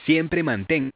Siempre mantén.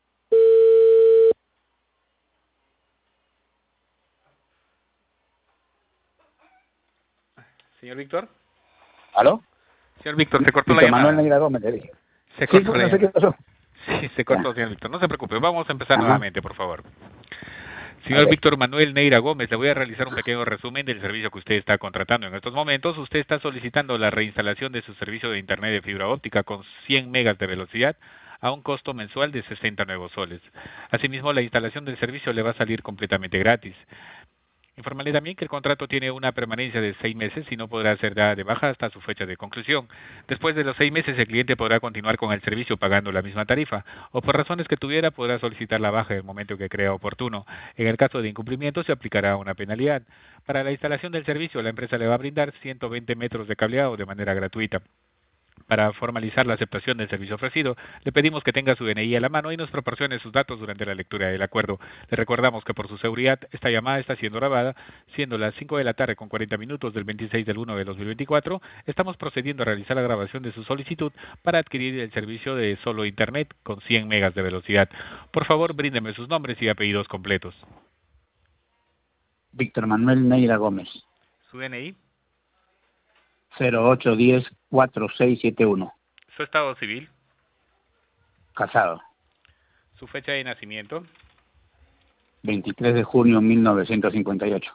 Señor Víctor. ¿Aló? Señor Víctor, se cortó la Víctor llamada. Manuel Neira Gómez, le dije. Se Sí, cortó la no sé qué llamada. pasó. Sí, se cortó, señor Víctor. No se preocupe, vamos a empezar Ajá. nuevamente, por favor. Señor Ok. Víctor Manuel Neira Gómez, le voy a realizar un pequeño resumen del servicio que usted está contratando en estos momentos. Usted está solicitando la reinstalación de su servicio de Internet de fibra óptica con 100 megas de velocidad a un costo mensual de 60 nuevos soles. Asimismo, la instalación del servicio le va a salir completamente gratis. Informarle también que el contrato tiene una permanencia de 6 meses y no podrá ser dada de baja hasta su fecha de conclusión. Después de los 6 meses, el cliente podrá continuar con el servicio pagando la misma tarifa, o por razones que tuviera, podrá solicitar la baja en el momento que crea oportuno. En el caso de incumplimiento, se aplicará una penalidad. Para la instalación del servicio, la empresa le va a brindar 120 metros de cableado de manera gratuita. Para formalizar la aceptación del servicio ofrecido, le pedimos que tenga su DNI a la mano y nos proporcione sus datos durante la lectura del acuerdo. Le recordamos que por su seguridad, esta llamada está siendo grabada, siendo las 5 de la tarde con 40 minutos del 26 del 1 de 2024. Estamos procediendo a realizar la grabación de su solicitud para adquirir el servicio de solo Internet con 100 megas de velocidad. Por favor, bríndeme sus nombres y apellidos completos. Víctor Manuel Neira Gómez. Su DNI, 0810-4671. su estado civil, Casado. su fecha de nacimiento, 23 de junio 1958.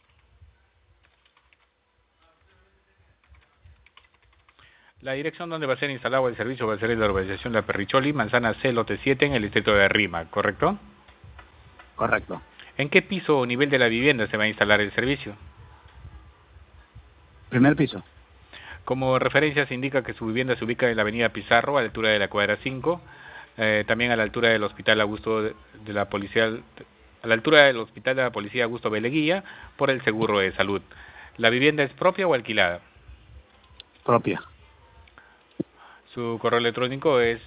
la dirección donde va a ser instalado el servicio va a ser en la urbanización La Perricholi, manzana C, lote 7, en el distrito de Rima, ¿correcto? Correcto. ¿En qué piso o nivel de la vivienda se va a instalar el servicio? Primer piso. Como referencia se indica que su vivienda se ubica en la avenida Pizarro, a la altura de la cuadra 5, también a la altura del Hospital Augusto de la Policía, a la altura del Hospital de la Policía Augusto Beleguía, por el seguro de salud. ¿La vivienda es propia o alquilada? Propia. Su correo electrónico es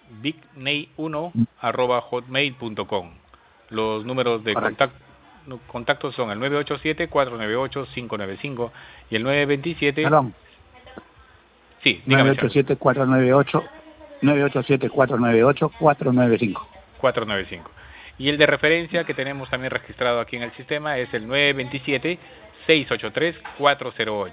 bigney1@hotmail.com. Los números de contacto son el 987-498-595 y el 927... Perdón. Sí, dígame. 987-498-495. 495. Y el de referencia que tenemos también registrado aquí en el sistema es el 927-683-408.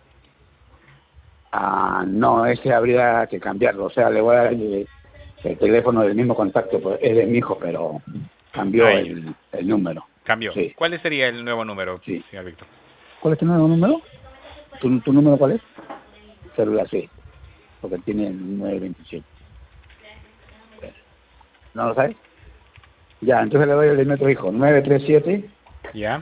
No, ese habría que cambiarlo. O sea, le voy a dar el teléfono del mismo contacto, pues, es de mi hijo, pero cambió el número. Cambió. Sí. ¿Cuál sería el nuevo número, sí, señor Víctor? ¿Cuál es tu nuevo número? ¿Tu número cuál es? Celular, sí, porque tiene el 927. ¿No lo sabes? Ya, entonces le doy el de nuestro hijo, 937. Ya.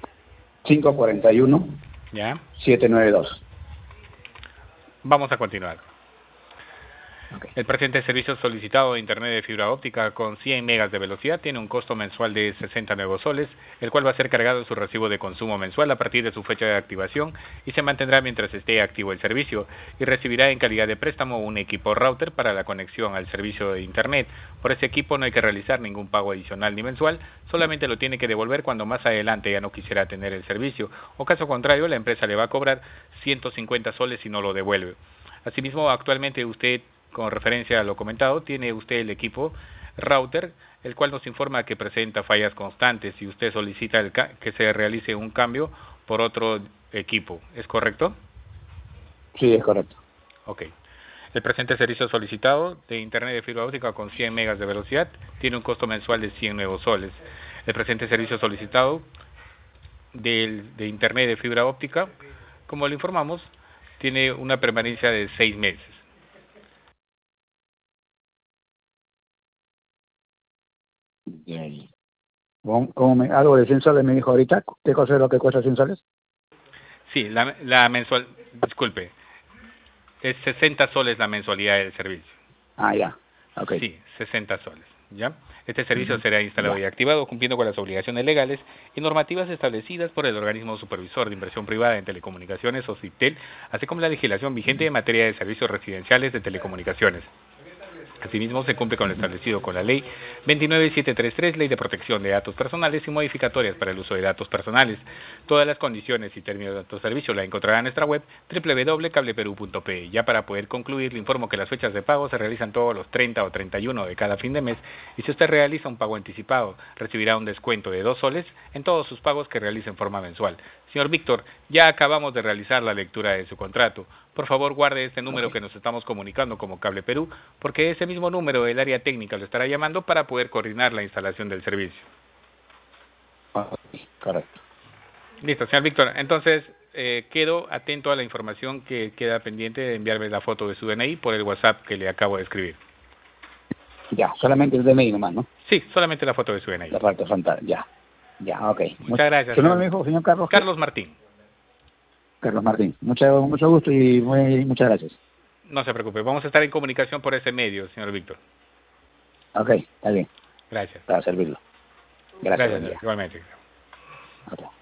541. Ya. 792. Vamos a continuar. Okay. El presente servicio solicitado de Internet de fibra óptica con 100 megas de velocidad tiene un costo mensual de 60 nuevos soles, el cual va a ser cargado en su recibo de consumo mensual a partir de su fecha de activación y se mantendrá mientras esté activo el servicio, y recibirá en calidad de préstamo un equipo router para la conexión al servicio de Internet. Por ese equipo no hay que realizar ningún pago adicional ni mensual, solamente lo tiene que devolver cuando más adelante ya no quisiera tener el servicio, o caso contrario la empresa le va a cobrar 150 soles si no lo devuelve. Asimismo, actualmente usted, con referencia a lo comentado, tiene usted el equipo router, el cual nos informa que presenta fallas constantes y usted solicita que se realice un cambio por otro equipo. ¿Es correcto? Sí, es correcto. Ok. El presente servicio solicitado de Internet de fibra óptica con 100 megas de velocidad tiene un costo mensual de 100 nuevos soles. El presente servicio solicitado de Internet de fibra óptica, como le informamos, tiene una permanencia de 6 meses. Okay. Algo de 100 soles me dijo ahorita. ¿Qué cosa es lo que cuesta 100 soles? Sí, la mensual, disculpe, es 60 soles la mensualidad del servicio. Ya, ok. Sí, 60 soles, ¿ya? Este servicio será instalado y activado cumpliendo con las obligaciones legales y normativas establecidas por el Organismo Supervisor de Inversión Privada en Telecomunicaciones, OSIPTEL, así como la legislación vigente en materia de servicios residenciales de telecomunicaciones. Asimismo, se cumple con lo establecido con la Ley 29733, Ley de Protección de Datos Personales y modificatorias para el uso de datos personales. Todas las condiciones y términos de nuestro servicio la encontrará en nuestra web www.cableperu.pe. Ya para poder concluir, le informo que las fechas de pago se realizan todos los 30 o 31 de cada fin de mes, y si usted realiza un pago anticipado, recibirá un descuento de 2 soles en todos sus pagos que realice en forma mensual. Señor Víctor, ya acabamos de realizar la lectura de su contrato. Por favor, guarde este número que nos estamos comunicando como Cable Perú, porque ese mismo número del área técnica lo estará llamando para poder coordinar la instalación del servicio. Correcto. Listo, señor Víctor. Entonces, quedo atento a la información que queda pendiente de enviarme la foto de su DNI por el WhatsApp que le acabo de escribir. Ya, solamente el DNI nomás, ¿no? Sí, solamente la foto de su DNI. La parte frontal, ya. Ya, ok. Muchas gracias. ¿Su nombre me dijo, señor Carlos? Carlos Martín. Carlos Martín. Mucho gusto y muchas gracias. No se preocupe, vamos a estar en comunicación por ese medio, señor Víctor. Ok, está bien. Gracias. Para servirlo. Gracias, igualmente. Okay.